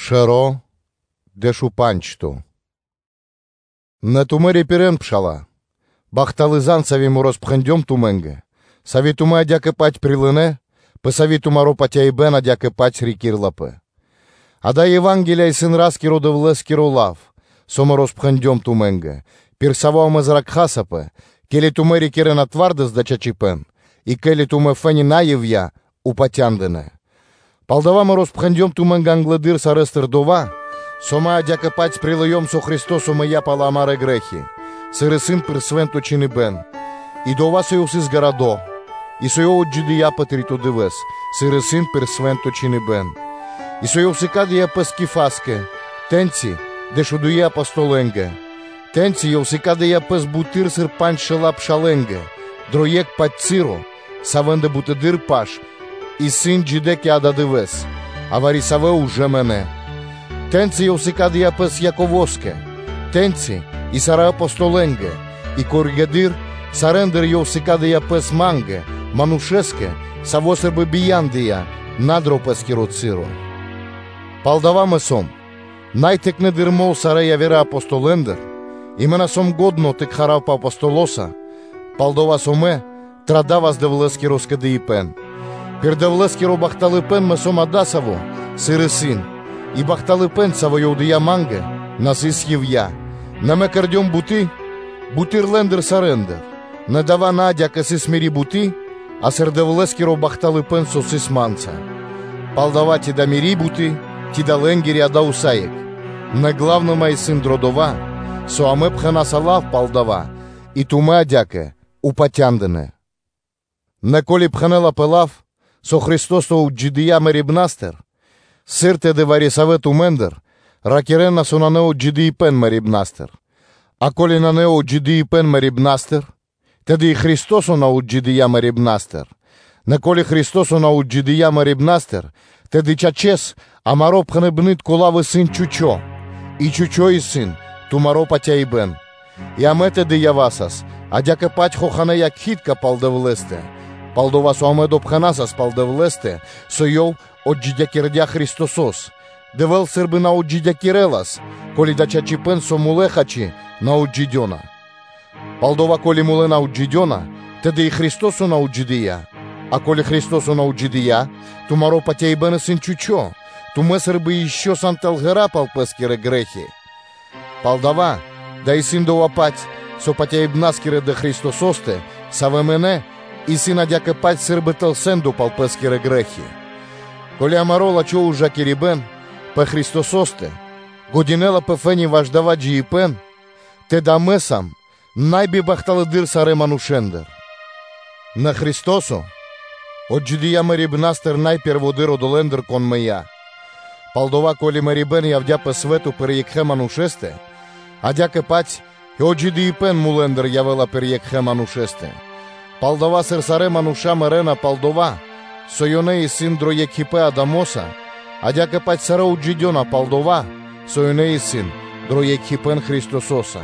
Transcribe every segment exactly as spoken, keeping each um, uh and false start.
Шеро де шупанчту. На тумере перен пшала. Бахталызанцави му розпхендем туменге. Савитума адяке пать прилыне, посавитума ропатя и бен адяке пать рикирлапе. Ада Евангелия и сын раскиру да влескиру лав, сома розпхендем туменге. Пирсавау мазрак хасапе, келе тумери кирена твардес да чачипен, и келе туме фени наевья упатяндене. Палдавама розпхендем туменге англедир сарестер дова, сома адяке пать прилыем со Христосу моя паламаре грехи. Сыре сын персвенто чини бен. И дова союз из городо, и союз от джидия патрито девес, сыре сын персвенто чини бен. И союз икадия пескифаске, тенци, дешудуя апостоленге. Тенци йосикадия пес бутир сыр панчелап шаленге, дроек патциро, савенде бутедир паш, и сын джидеки ададевес, аварисаве уже мене. Тенци йосикадия пес яковоске, тенци, и сара апостоленге, и коригадир, сарендер йосикадия пес манге, манушеске, савосербе бияндия, надро пескиро циро. Палдаваме сом, найтекне дирмол сарея вера апостолендер, имена сом годно тек харав па апостолоса, палдова соме, традавас девлески роскаде и пен. Пир девлески ро бахтали пен ме сом адасаво, сире син, и бахтали пен саво йодия манге, насис евя. Не ме кардьом бути, бутир лендер сарендер, не дава надя каси смири бути, а сер девлески ро бахтали пен со сис манца. Палдава ти да мири бути, ти да ленгери ада усаек. Не главно май сын дродова, со аме пхана салав палдава, и туме адяке упатяндене. Не коли пханела пелав, со Христосо у джидия мерибнастер, сирте де варисаве тумендер, ракирена со на нео джидии пен мерибнастер. А коли на нео джидии пен мерибнастер, теди и Христосо на у джидия мерибнастер. Не коли Христосо на у джидия мерибнастер, теди чачес, амаро пхане бнит колаве сын чучо, и чучо и сын, тумаро патя и бен. И амете де явасас, адяке пать хохане як хитка палдевлесте. Палдовасо амедо пханасас палдевлесте, со йов от джидякирдя Христосос. Девел сърби на от джидякирелас, коли да чачипен со мулехачи на от джидьона. Палдова коли муле на от джидьона, теде и Христосо на от джидия. А коли Христосо на от джидия, тумаро патя и бен сын чучо, туме сърби еще сантелгера палпескире грехи. Палдава, да и син долапать, со патя и бнаскире да Христососте, саве мене, и син адяке пать сърбетел сенду палпескире грехи. Коли амарола чо ужа кирибен, пе Христососте, годинела пе фени важдава джиипен, те да месам, най-би бахтали дир саре манушендер. На Христосо, от джидия мерибнастер най-перводир одолендер кон мея. Палдова коли мерибен явдя пе свету переекхе манушесте, адяке пать и от джидии пен мулендер явела переекхе манушесте. Палдова сърсаре мануша мерена палдова, сойоне и син дроек хипе адамоса, адяке пать сара от джидьона палдова, сойоне и син дроек хипен Христососа.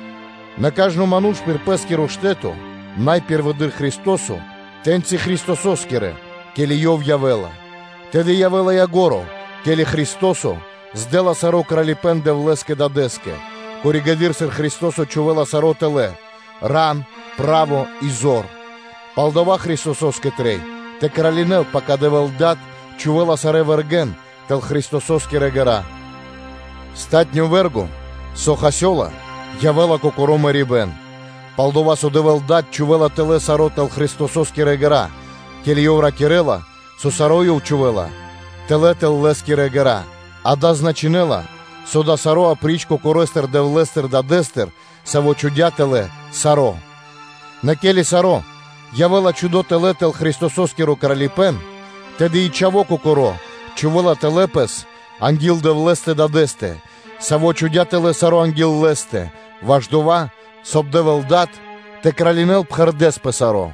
На кажно мануш пирпески роштето, най-перводир Христосо, тенци Христососкире, кели йов явела. Теде явела ягоро, кели Христосо, сдела саро кралипен девлеске дадеске, коригадир сер Христосо чувела саро теле, ран, право и зор. Палдова Христососке трей, те кралинел пока девел дат, чувела саре верген, тел Христососкире гара. Статню вергу, сохасьола, явела кокоро мерибен. Палдова со девел дат, чувела теле саро тел Христососкире гара, кели йовра кирела, со сарою чувела, теле тел лескире гара. А да значинела, со да саро апричко корестер девлестер да дестер, саво чудятеле саро. На кели саро, явела чудо теле тел Христососкиро кралипен, теди и чаво кокоро, чувела телепес, ангил девлесте да десте, саво чудятеле саро ангил лесте, важдова, соб девел дат, те кралинел пхардес песаро.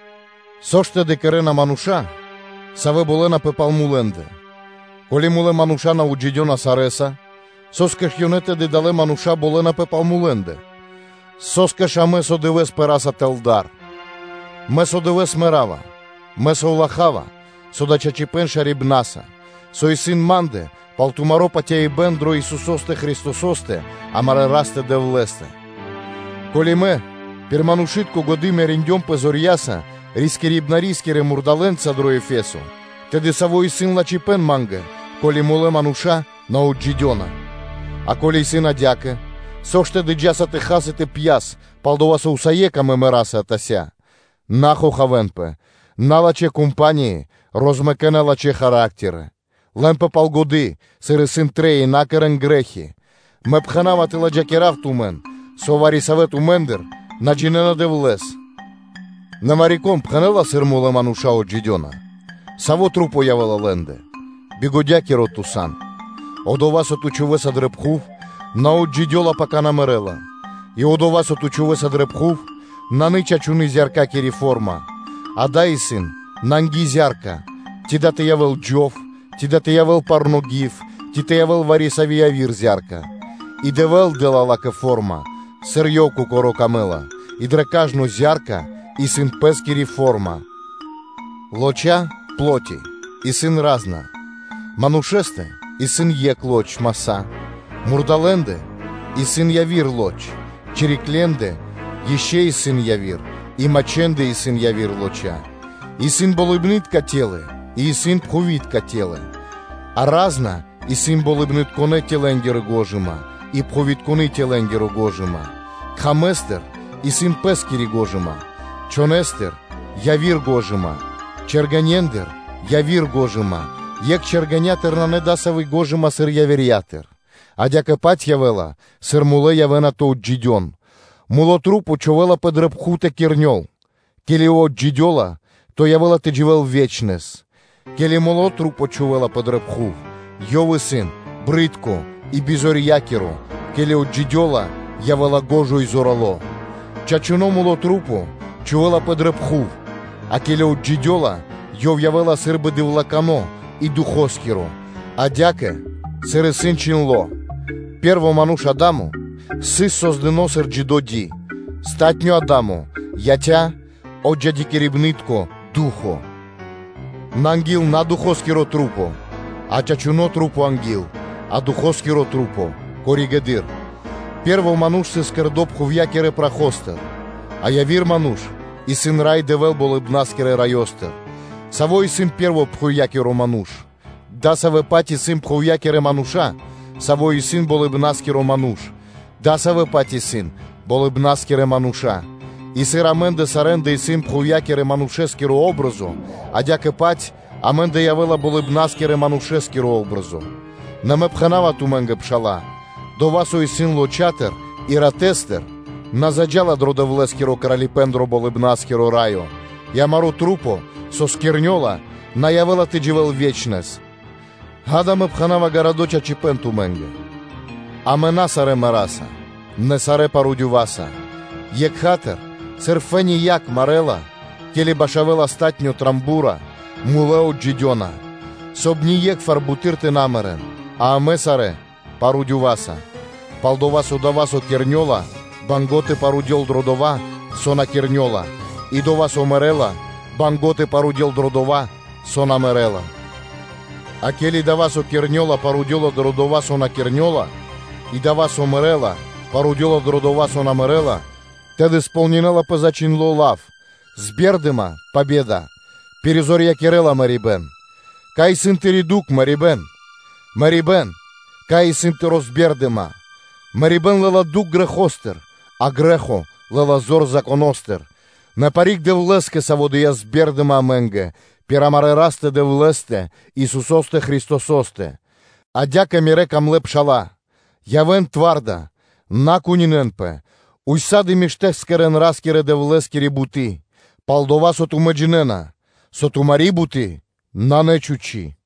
Соште декарена мануша, саве болена пепал муленде. Коли муле мануша на уджидьона сареса, соскаш йонете де дале мануша болена пепал муленде. Соскаш аме со девес пераса телдар. Ме со девес мерава, ме со улахава, со да чачипен шарибнаса, со и син манде, палтумаро патя и бендро Исусосте Христососте, амаре расте девлесте. Коли ме, перманушитко годиме риндьом пезорьяса, рискерибна рискере мурдаленца дро Ефесу, теде савой сын лачипен манге, коли моле мануша на уджидьона. А коли сын адяке, соште деджаса те хасете пьяс, палдоваса усаека мемераса атася. Нахо хавенпе, налаче компании, розмекена лаче характере. Лемпе палгоди, сире син треї накерен грехи. Ме пханавати ладжакерав тумен, совари савет умендер, наджинена девлес. На мариком пханела сирмуле мануша от джидьона. Саво трупо явела ленде. Бігодякіро тусан. Одовасо тучувеса дрепхув, на от джидьола пака намерела. І одовасо тучувеса дрепхув, на нича чуни зярка кері форма. А дай син, нангі зярка. Тіда те явел джов, тіда те явел парногів, ті те явел варісаві явір зярка. І девел дела лаке форма, серйовку коро камела, і дрекажну зярка, і син пескірі форма. Лоча плоті, і син разна. Манушесте, і син єк лоч маса. Мурдаленде, і син явір лоч. Черікленде, іще і син явір. І маченде, і син явір лоча. І син болибнит катєле, і син пховіт катєле. А разна, і син болибнит коне тілендір гожима, і пховіт кони тілендір гожима. Хаместер, і син пескірі гожима. Чонестер, явір гожима. Черганєндер, явір гожима. Як черганятер на недасовий гожима сир явірятер. А дяке пать явела, сир муле явена то джидьон. Муло трупу човела подрепхуте кірньол. Келі от джидьола, то явела ти дживел вечнес. Келі муло трупу човела подрепхув. Йови син, бритко і бізор'якіро. Келі от джидьола, явела гожу й зорало. Чачуно муло трупу, човела подрепхув. А келі от джидьола, йов явела сир бедивлакано і духоскіро. А дяке, сире син чинло. Перво мануш Адаму, сис создено сир джидоді. Статньо Адаму, ятя, оджаді керібнитко, духо. Нангіл на духоскіро трупо, а чачуно трупо ангіл, а духоскіро трупо, корігедир. Перво мануш сис кердоп хув'якере прахостер, а явір мануш, і син рай девел болибнаскере райостер. Савой син перво пхуякеро мануш. Да саве пати син пхуякере мануша, савой син болибнаскеро мануш. Да саве пати син болибнаскере мануша. І сир аменде саренде і син пхуякере манушескеро образу, а дяке пать аменде явела болибнаскере манушескеро образу. Наме пханава туменге пшала. До васо і син лочатер і ратестер, назаджала дродовлескеро краліпендро болибнаскеро райо. Ямару трупо, соскерньола, наявила ти дживел вечнес. Гадаме пханава городоча чіпен туменге. Амена саре мараса, не саре парудюваса. Єк хатер, серфені як марела, келі башавела статньо трамбура, мулео джидьона. Собні єк фарбутирти намерен, а аме саре парудюваса. Палдовасо давасо керньола, банготи парудьол дродова, сона керньола. І до вас омерела, банготи паруділ дродова, сона мерела. А келі да вас окерньола паруділа дродова сона керньола, і да вас омерела, паруділа дродова сона мерела, теди сполнінела позачинло лав, збердима победа, перезор'я керела марібен. Кай син ти рідук марібен, марібен, кай син ти розбердима. Марібен лела дук грехостер, а грехо лела зор законостер. На парик девлеске саводия збердема аменге, пірамаре расте девлесте, Ісусосте Христососте. А дяка мірекам лепшала, явен тварда, накуніненпе, уйсади міштех скерен раскере девлескері бути, палдова сотумеджинена, сотумарі бути, на нечучі.